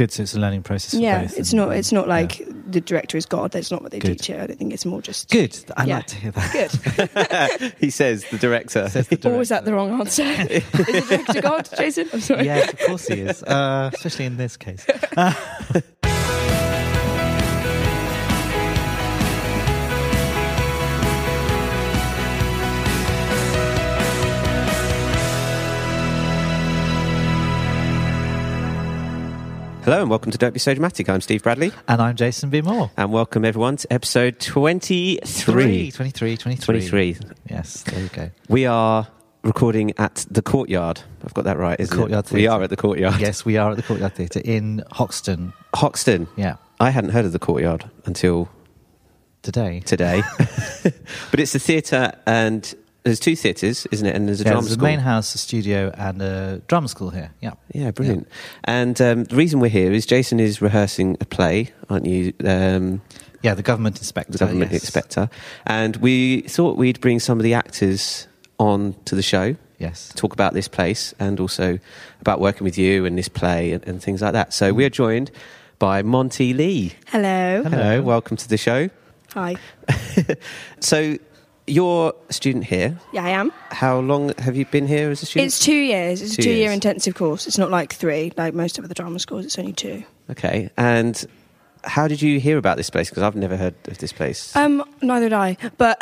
Good, so it's a learning process for both. It's not like the director is God. That's not what they teach here. I don't think it's more just... Good, I like to hear that. Good. He says the director. Or was that the wrong answer? Is the director God, Jason? I'm sorry. Yeah, of course he is, especially in this case. Hello and welcome to Don't Be So Dramatic. I'm Steve Bradley. And I'm Jason B. Moore. And welcome everyone to episode 23. 23. Yes, there you go. We are recording at the Courtyard. I've got that right, isn't Courtyard it? Theatre. We are at the Courtyard. Yes, we are at the Courtyard Theatre in Hoxton. Hoxton. Yeah. I hadn't heard of the Courtyard until... Today. But it's a theatre and... There's two theatres, isn't it? And there's a drama school. There's a main house, a studio, and a drama school here. Yeah. Yeah, brilliant. Yeah. And the reason we're here is Jason is rehearsing a play, aren't you? Yeah, The Government Inspector. The Government Inspector. And we thought we'd bring some of the actors on to the show. Yes. Talk about this place and also about working with you and this play and things like that. So we're joined by Monty Lee. Hello. Hello, welcome to the show. Hi. So... You're a student here. Yeah, I am. How long have you been here as a student? It's 2 years. It's a 2-year intensive course. It's not like 3, like most of the drama schools. It's only 2. Okay. And how did you hear about this place? Because I've never heard of this place. Neither did I. But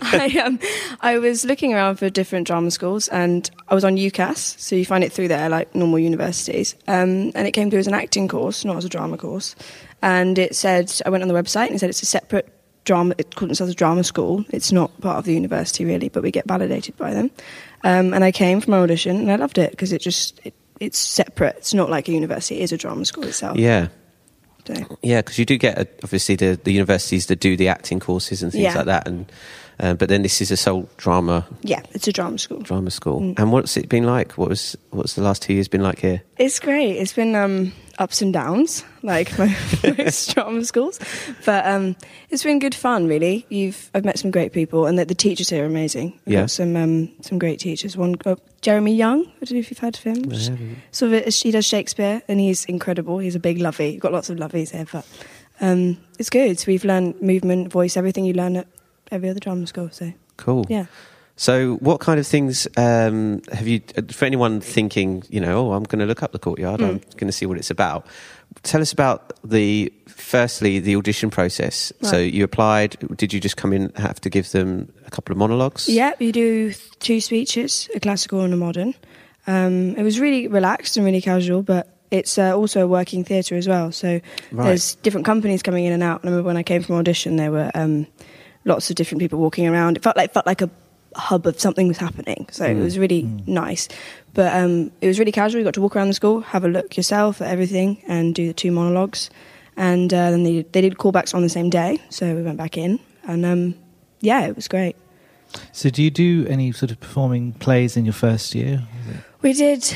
I was looking around for different drama schools, and I was on UCAS, so you find it through there, like normal universities. And it came through as an acting course, not as a drama course. And it said, I went on the website and it said it's a separate drama. It called themselves a drama school. It's not part of the university really, but we get validated by them. And I came for my audition and I loved it because it's separate. It's not like a university. It is a drama school itself. Yeah. So. Yeah, because you do get obviously the universities that do the acting courses and things like that, and but then this is a sole drama. Yeah, it's a drama school. Drama school. And what's it been like? What's the last 2 years been like here? It's great. It's been ups and downs, like most drama schools, but it's been good fun. Really, I've met some great people, and the teachers here are amazing. We've got some great teachers. One, Jeremy Young. I don't know if you've heard of him. He does Shakespeare, and he's incredible. He's a big lovey. You've got lots of loveys here, but it's good. So we've learned movement, voice, everything you learn at every other drama school. So cool. Yeah. So what kind of things have you, for anyone thinking, I'm going to look up the Courtyard, I'm going to see what it's about. Tell us about firstly, the audition process. Right. So you applied, did you just come in and have to give them a couple of monologues? Yeah, you do 2 speeches, a classical and a modern. It was really relaxed and really casual, but it's also a working theatre as well. So there's different companies coming in and out. And I remember when I came from audition, there were lots of different people walking around. It felt like a hub of something was happening, so it was really nice, but it was really casual. You got to walk around the school, have a look yourself at everything and do the 2 monologues, and then they did callbacks on the same day, so we went back in, and it was great. So do you do any sort of performing plays in your first year? We did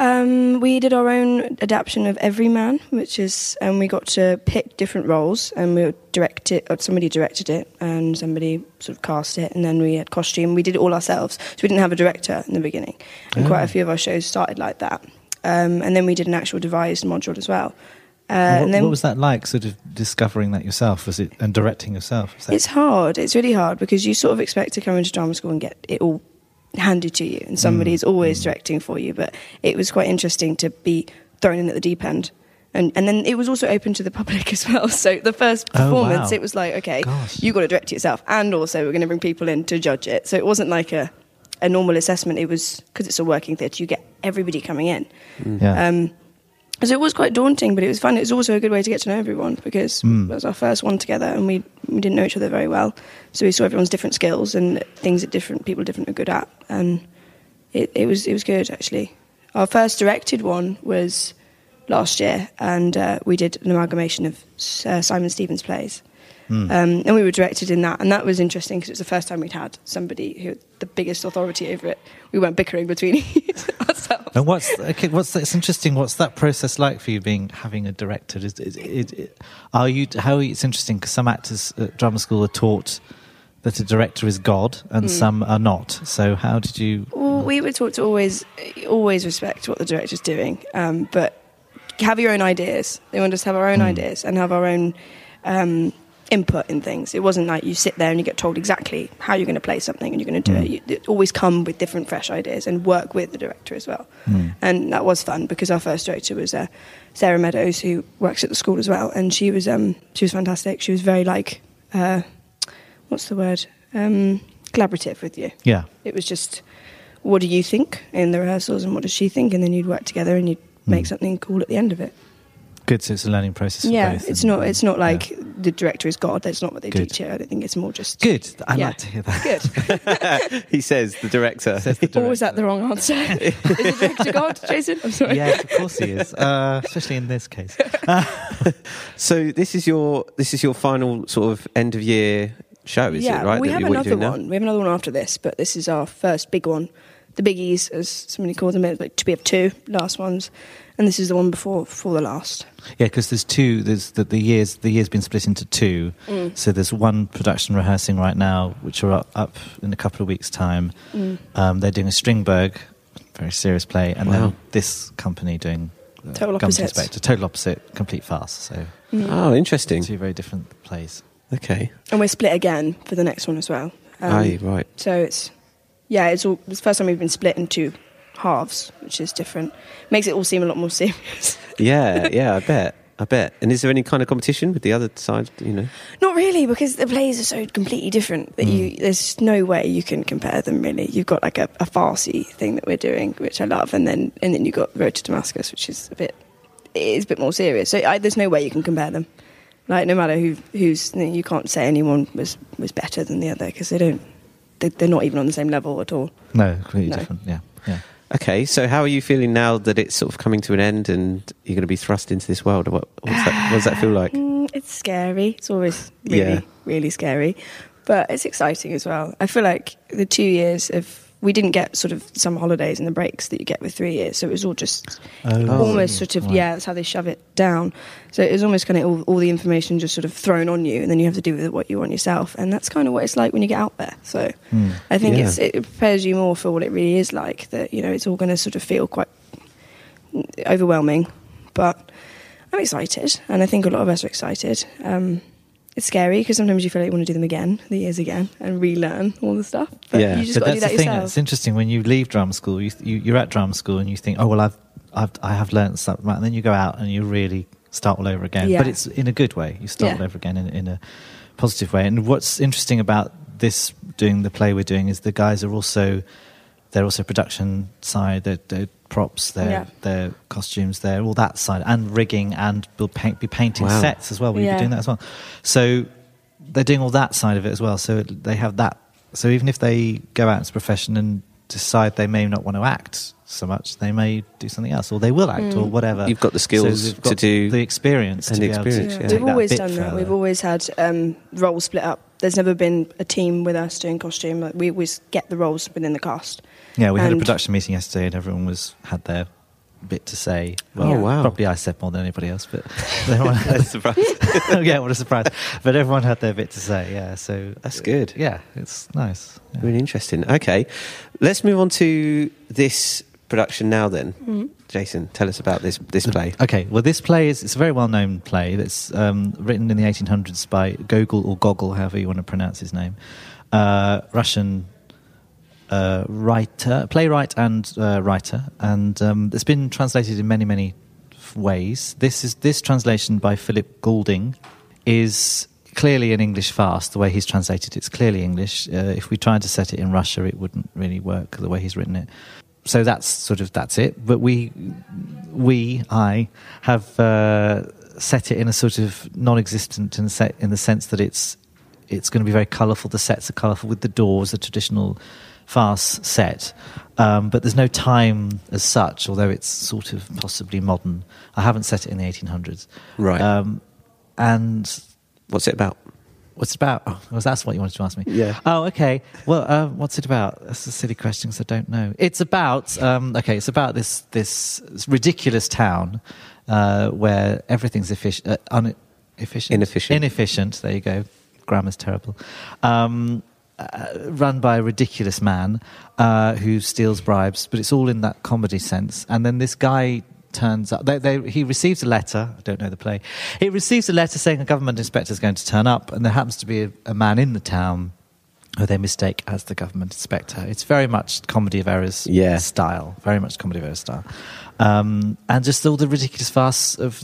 our own adaptation of Everyman, which is, and we got to pick different roles, and we would direct it, or somebody directed it, and somebody sort of cast it, and then we had costume. We did it all ourselves, so we didn't have a director in the beginning, and quite a few of our shows started like that. And then we did an actual devised module as well. What was that like, sort of discovering that yourself? And directing yourself? It's hard. It's really hard because you sort of expect to come into drama school and get it all handed to you, and somebody is always directing for you. But it was quite interesting to be thrown in at the deep end, and then it was also open to the public as well. So the first performance, it was like, okay, you got to direct it yourself, and also we're going to bring people in to judge it. So it wasn't like a normal assessment. It was, because it's a working theatre, you get everybody coming in. So it was quite daunting, but it was fun. It was also a good way to get to know everyone, because it was our first one together, and we didn't know each other very well. So we saw everyone's different skills and things that different people are good at, and it was good, actually. Our first directed one was last year, and we did an amalgamation of Simon Stevens' plays. And we were directed in that, and that was interesting because it was the first time we'd had somebody who had the biggest authority over it. We weren't bickering between ourselves. And it's interesting. What's that process like for you, having a director? It's interesting because some actors at drama school are taught that a director is God, and some are not. So how did you? Well, we were taught to always respect what the director's doing, but have your own ideas. They wanted us to have our own ideas and have our own input in things. It wasn't like you sit there and you get told exactly how you're going to play something and you're going to do it. You always come with different, fresh ideas and work with the director as well. And that was fun because our first director was Sarah Meadows, who works at the school as well, and she was fantastic. She was very like what's the word? Collaborative with you. Yeah. It was just, what do you think in the rehearsals and what does she think? And then you'd work together and you'd make something cool at the end of it. Good, so it's a learning process for both. It's not like the director is God. That's not what they teach here. I don't think it's more just... Good. I like to hear that. Good. He says, the director. Or was that the wrong answer? Is the director God, Jason? I'm sorry. Yes, of course he is, especially in this case. So this is your final sort of end of year show, is it right? We have another one. We have another one after this, but this is our first big one. The biggies, as somebody calls them, like we have two last ones, and this is the one before the last. Yeah, because there's two. There's the year's been split into two. So there's one production rehearsing right now, which are up in a couple of weeks' time. They're doing a Strindberg, very serious play, and then this company doing Total Gumption Opposites. Total Opposite, complete farce. So Oh, interesting. two very different plays. Okay. And we're split again for the next one as well. Right. So it's the first time we've been split into halves, which is different. Makes it all seem a lot more serious. Yeah, I bet. And is there any kind of competition with the other side, Not really, because the plays are so completely different that there's no way you can compare them, really. You've got like a farcy thing that we're doing, which I love, and then you've got Road to Damascus, which is a bit more serious. So there's no way you can compare them. Like, no matter who's, you can't say anyone was better than the other, because they're not even on the same level at all. No, completely different. Yeah. Okay, so how are you feeling now that it's sort of coming to an end and you're going to be thrust into this world? What does that feel like? It's scary. It's always really, really scary. But it's exciting as well. I feel like the 2 years we didn't get sort of summer holidays and the breaks that you get with 3 years. So it was all just almost sort of, that's how they shove it down. So it was almost kind of all the information just sort of thrown on you, and then you have to do with it what you want yourself. And that's kind of what it's like when you get out there. So I think it prepares you more for what it really is like, that, it's all going to sort of feel quite overwhelming. But I'm excited, and I think a lot of us are excited. It's scary because sometimes you feel like you want to do them again, the years again, and relearn all the stuff. But you just got to do that yourself. It's interesting when you leave drama school. You're at drama school and you think, oh well, I have learned something, and then you go out and you really start all over again. Yeah. But it's in a good way. You start all over again in a positive way. And what's interesting about this, doing the play we're doing, is the guys are also production side. They're props, their costumes, they're all that side, and rigging, and be painting sets as well. We'll be doing that as well. So they're doing all that side of it as well. So they have that. So even if they go out into the profession and decide they may not want to act so much, they may do something else, or they will act, or whatever. You've got the skills to do the experience, and to the be experience. able to We've always done further. that. We've always had roles split up. There's never been a team with us doing costume. Like, we always get the roles within the cast. Yeah, we had a production meeting yesterday, and everyone had their bit to say. Well, probably I said more than anybody else, but everyone had a surprise. Yeah, what a surprise! But everyone had their bit to say. Yeah, so that's good. Yeah, it's nice. Yeah. Really interesting. Okay, let's move on to this production now. Then, Jason, tell us about this play. Okay, well, this play it's a very well-known play that's written in the 1800s by Gogol, or Gogol, however you want to pronounce his name, Russian playwright and writer, and it's been translated in many, many ways. This translation by Philip Goulding is clearly an English farce. The way he's translated it's clearly English. If we tried to set it in Russia, it wouldn't really work the way he's written it. So that's it. But I have set it in a sort of non-existent in the sense that it's going to be very colourful. The sets are colourful with the doors, the traditional farce set, but there's no time as such, although it's sort of possibly modern. I haven't set it in the 1800s. Right. And what's it about? What's it about? Oh, well, that's what you wanted to ask me. Yeah. Oh, okay. Well, what's it about? That's a silly question because I don't know. It's about it's about this ridiculous town where everything's inefficient. There you go. Grammar's terrible. Run by a ridiculous man who steals bribes, but it's all in that comedy sense. And then this guy turns up. He receives a letter. I don't know the play. He receives a letter saying a government inspector is going to turn up, and there happens to be a man in the town who they mistake as the government inspector. It's very much Comedy of Errors style. Very much Comedy of Errors style. And just all the ridiculous farce of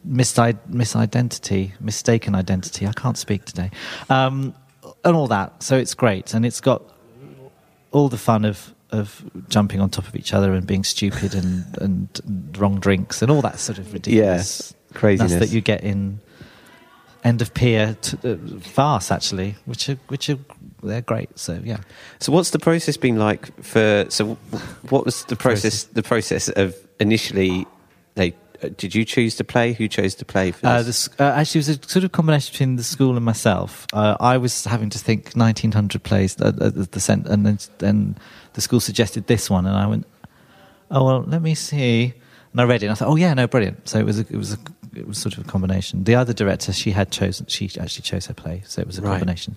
misidentity, mistaken identity. I can't speak today. And all that. So it's great. And it's got all the fun of jumping on top of each other and being stupid and wrong drinks and all that sort of ridiculous craziness that you get in end of pier farce, actually, which are they're great. So yeah. So what's the process been like for? So what was the process? The process of initially, did you choose to play? Who chose to play for this? Actually, it was a sort of combination between the school and myself. I was having to think 1900 plays at the centre, and then the school suggested this one, and I went, "Oh well, let me see." And I read it, and I thought, "Oh yeah, no, brilliant." So it was sort of a combination. The other director, she actually chose her play, so it was a combination.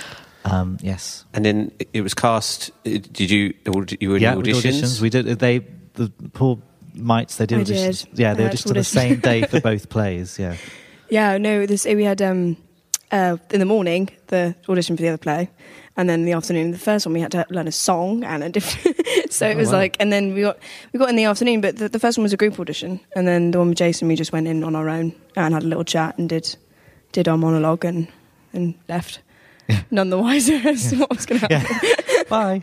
Yes. And then it was cast. Did you were in auditions? We did. The poor mites. They did auditions. Yeah, they auditioned on the same day for both plays. Yeah. Yeah. No. We had in the morning the audition for the other play, and then in the afternoon the first one we had to learn a song and a different. So it was like, and then we got in the afternoon, but the first one was a group audition, and then the one with Jason we just went in on our own and had a little chat and did our monologue and left. Yeah. None the wiser as to what was going to happen. Yeah. Bye.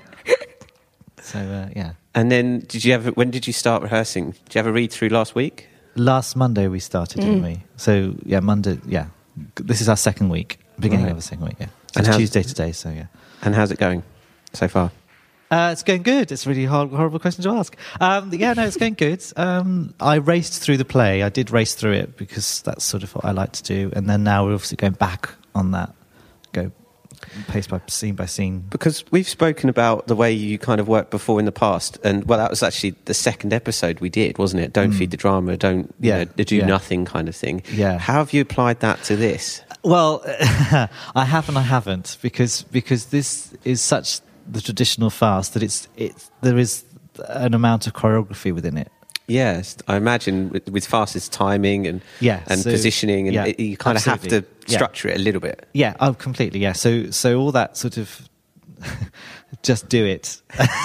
So yeah. And then when did you start rehearsing? Did you have a read through last week? Last Monday we started, didn't we? So yeah, Monday. Yeah, this is our second week, beginning of the second week. Yeah, so and it's Tuesday today. So yeah. And how's it going so far? It's going good. It's a really horrible question to ask. It's going good. I raced through the play. I did race through it because that's sort of what I like to do. And then now we're obviously going back on that. Go pace by scene. Because we've spoken about the way you kind of worked before in the past. And, well, that was actually the second episode we did, wasn't it? Don't feed the drama, do nothing kind of thing. Yeah. How have you applied that to this? Well, I have and I haven't because this is such the traditional farce that there is an amount of choreography within it. Yes, I imagine with farce it's timing and positioning, and you kind of have to structure it a little bit. Yeah, completely. Yeah, so all that sort of just do it,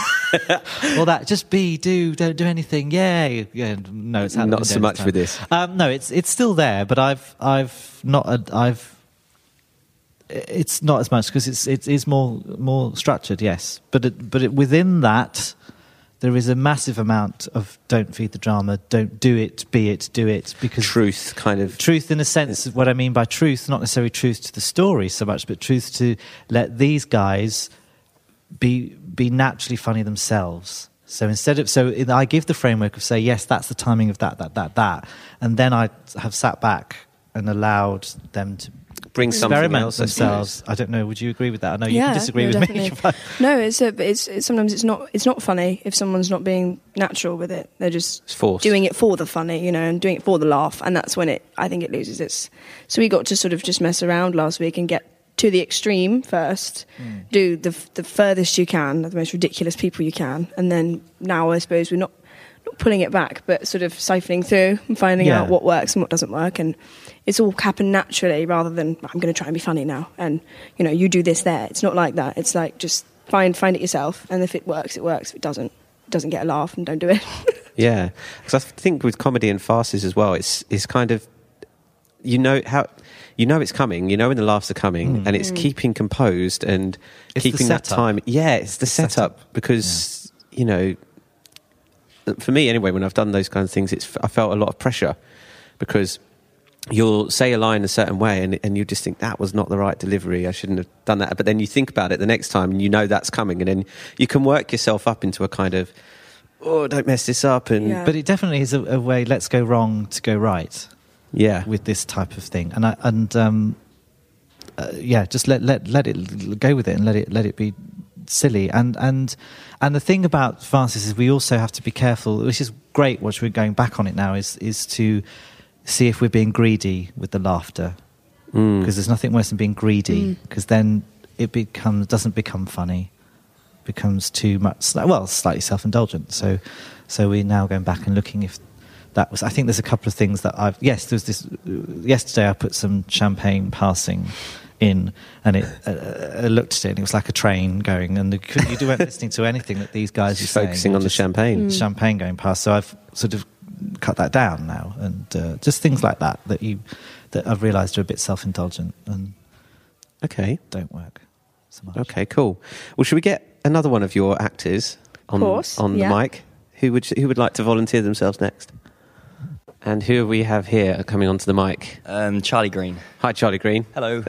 all that just don't do anything. Yeah. No, it's not so much with this. No, it's still there, but it's not as much because it is more structured, yes. But within that, there is a massive amount of don't feed the drama, don't do it, be it, do it. Because truth in a sense of what I mean by truth, not necessarily truth to the story so much, but truth to let these guys be naturally funny themselves. So I give the framework of say, yes, that's the timing of that, and then I have sat back and allowed them to bring something else themselves. I don't know. Would you agree with that? I know you can disagree with definitely. me. No, it's sometimes it's not funny if someone's not being natural with it. They're just doing it for the funny, and doing it for the laugh, and that's when I think it loses its. So we got to sort of just mess around last week and get to the extreme first, do the furthest you can, the most ridiculous people you can, and then now I suppose we're not pulling it back, but sort of siphoning through and finding out what works and what doesn't work, and it's all happened naturally rather than I'm going to try and be funny now and you do this there. It's not like that. It's like just find it yourself, and if it works, it works. If it doesn't get a laugh, and don't do it. Yeah, because I think with comedy and farces as well, it's kind of it's coming, when the laughs are coming, and it's keeping composed and keeping that time. Yeah, it's the setup because for me anyway, when I've done those kind of things, I felt a lot of pressure because you'll say a line a certain way and you just think that was not the right delivery, I shouldn't have done that, but then you think about it the next time and that's coming, and then you can work yourself up into a kind of don't mess this up. But it definitely is a way, let's go wrong to go right with this type of thing, just let it go with it and let it be silly, and the thing about farces is we also have to be careful, which is great, which we're going back on it now, is to see if we're being greedy with the laughter, because there's nothing worse than being greedy, because then it doesn't become funny, becomes too much slightly self-indulgent. So we're now going back and looking if that was. I think there's a couple of things that there's this. Yesterday I put some champagne passing in, and I looked at it, and it was like a train going, and you weren't listening to anything that these guys were saying. Focusing on the champagne. Champagne going past. So I've sort of cut that down now, and just things like that I've realised are a bit self-indulgent and don't work so much. Okay, cool. Well, should we get another one of your actors on the mic? Who would like to volunteer themselves next? And who we have here coming onto the mic? Charlie Green. Hi, Charlie Green. Hello.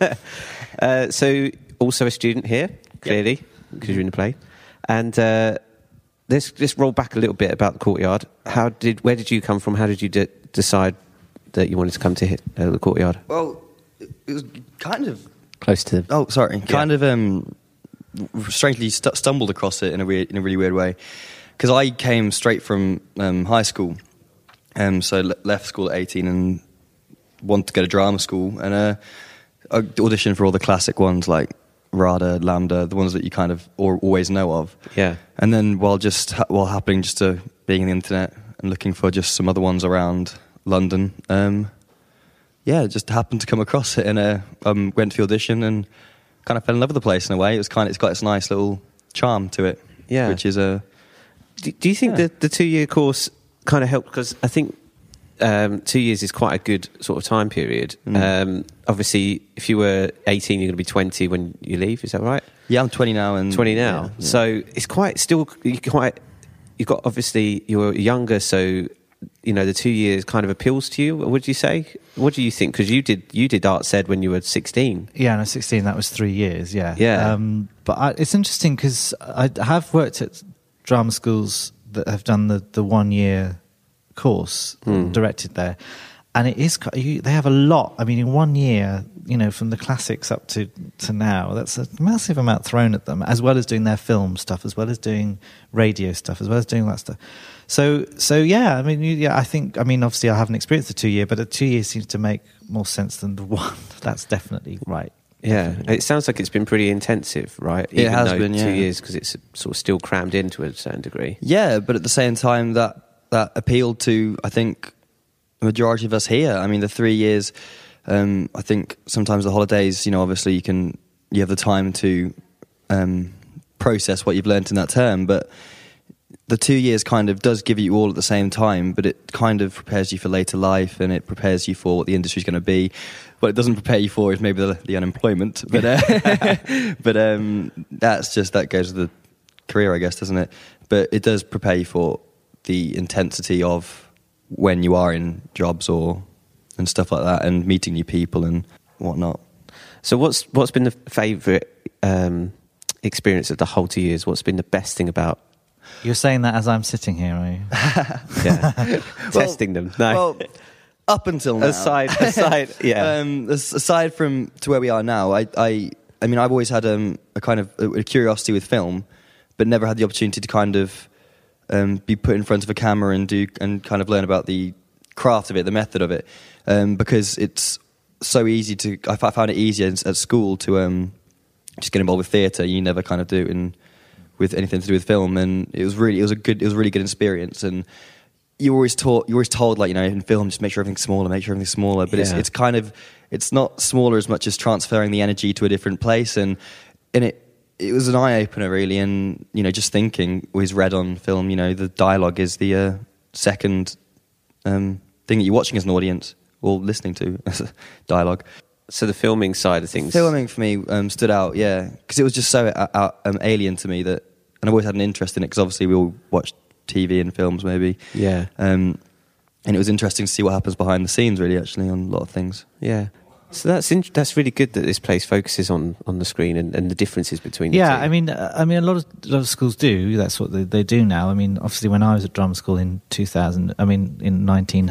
So, also a student here, clearly, because you're in the play. And let's just roll back a little bit about the Courtyard. Where did you come from? How did you decide that you wanted to come to the Courtyard? Well, it was kind of close to. Oh, sorry. Kind of strangely stumbled across it in a really weird way, because I came straight from high school. So left school at 18 and wanted to go to drama school, and I auditioned for all the classic ones like RADA, LAMDA, the ones that you kind of always know of. Yeah. And then while happening just to being on the internet and looking for just some other ones around London, just happened to come across it, and went to the audition and kind of fell in love with the place in a way. It's got its nice little charm to it. Yeah. Which is Do you think the 2-year course kind of helped? Because I think 2 years is quite a good sort of time period. Obviously, if you were 18, you're going to be 20 when you leave. Is that right? Yeah, I'm 20 now. 20 now. Yeah. So it's you've got, obviously, you're younger, so, the 2 years kind of appeals to you, would you say? What do you think? Because you did Arts Ed when you were 16. Yeah, no, 16, that was 3 years, yeah. Yeah. But it's interesting because I have worked at drama schools that have done the 1 year course, directed there, and it is they have a lot. I mean, in 1 year, from the classics up to now, that's a massive amount thrown at them, as well as doing their film stuff, as well as doing radio stuff, as well as doing that stuff. So yeah, I mean, I think, obviously I haven't experienced the 2 year, but a 2 year seems to make more sense than the one. That's definitely right. Yeah, it sounds like it's been pretty intensive, right? It has been, 2 years, because it's sort of still crammed into a certain degree. Yeah, but at the same time, that appealed to, I think, the majority of us here. I mean, the 3 years, I think sometimes the holidays, obviously you have the time to process what you've learnt in that term, but the 2 years kind of does give you all at the same time, but it kind of prepares you for later life, and it prepares you for what the industry's going to be. What it doesn't prepare you for is maybe the unemployment, but that goes with the career, I guess, doesn't it? But it does prepare you for the intensity of when you are in jobs and stuff like that, and meeting new people and whatnot. So what's been the favourite experience of the whole 2 years? What's been the best thing about? You're saying that as I'm sitting here, are you? Yeah. Testing them. No. Well, up until now. Aside, yeah. Aside from to where we are now, I mean, I've always had a kind of a curiosity with film, but never had the opportunity to kind of be put in front of a camera and kind of learn about the craft of it, the method of it, because it's so easy to. I found it easier at school to just get involved with theatre. You never kind of do it with anything to do with film, and it was a really good experience. And you're always told, like, in film, just make sure everything's smaller. But it's kind of, it's not smaller as much as transferring the energy to a different place. And it was an eye opener, really. And just thinking, always read on film, the dialogue is the second thing that you're watching as an audience or listening to as a dialogue. So the filming side of things, filming for me stood out, yeah, because it was just so alien to me that, and I've always had an interest in it because obviously we all watch TV and films, maybe, yeah, and it was interesting to see what happens behind the scenes, really, actually, on a lot of things. Yeah, so that's really good that this place focuses on the screen and the differences between the two. I mean, a lot of schools do. That's what they do now. I mean, obviously, when I was at drama school in 2000, in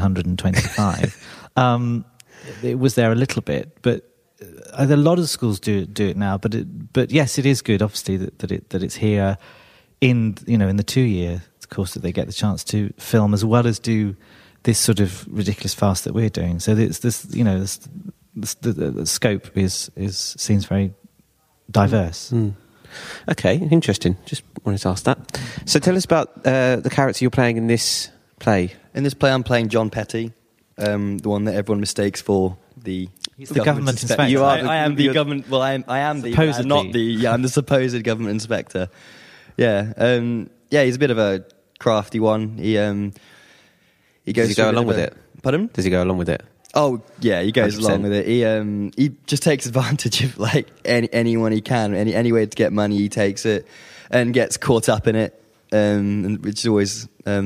1925. It was there a little bit, but a lot of schools do it now. But yes, it is good, obviously, that it's here in the 2 year course that they get the chance to film as well as do this sort of ridiculous fast that we're doing. So it's this, the scope seems very diverse. Mm. Okay, interesting. Just wanted to ask that. So tell us about the character you're playing in this play. In this play, I'm playing John Petty, the one that everyone mistakes for the. He's the government inspector. You are. I am the government. Well, I am the. Supposedly. Not the. Yeah, I'm the supposed government inspector. Yeah. Yeah. He's a bit of a crafty one. He goes. Does he go along with it? Pardon? Does he go along with it? Oh yeah, he goes 100%. along with it. He just takes advantage of like anyone he can, any way to get money, he takes it, and gets caught up in it, which is always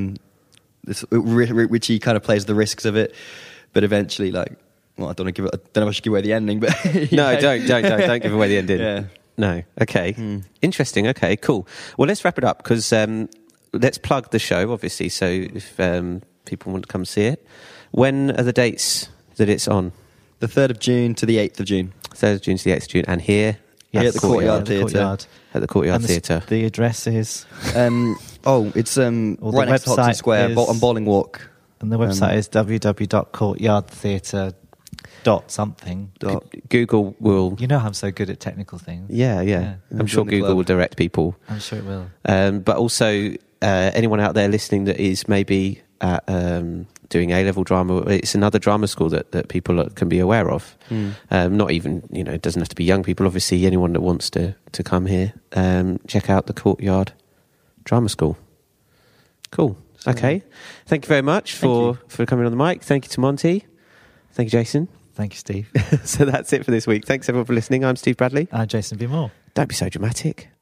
which he kind of plays the risks of it, but eventually, like, well, I don't know if I should give away the ending, but No, don't give away the ending. Yeah. No. Okay. Interesting. Okay. Cool. Well, let's wrap it up because let's plug the show, obviously. So if people want to come see it, when are the dates that it's on? The 3rd of June to the 8th of June. 3rd of June to the 8th of June, and here At the Courtyard Yeah, the Theatre. Courtyard. at the Courtyard And Theatre. the address is, It's the right next to Hoxton website Square is- on Bowling Walk. and the website is www.courtyardtheatre.something. Google will. You know I'm so good at technical things. Yeah. I'm sure Join the Google club. will direct people. I'm sure it will. But also, anyone out there listening that is maybe at, doing A-level drama, it's another drama school that people can be aware of. Not even, it doesn't have to be young people. Obviously, anyone that wants to come here, check out the Courtyard Drama School. Cool. Okay. Thank you very much for coming on the mic. Thank you to Monty. Thank you, Jason. Thank you, Steve. So that's it for this week. Thanks everyone for listening. I'm Steve Bradley. I'm Jason B. Moore. Don't be so dramatic.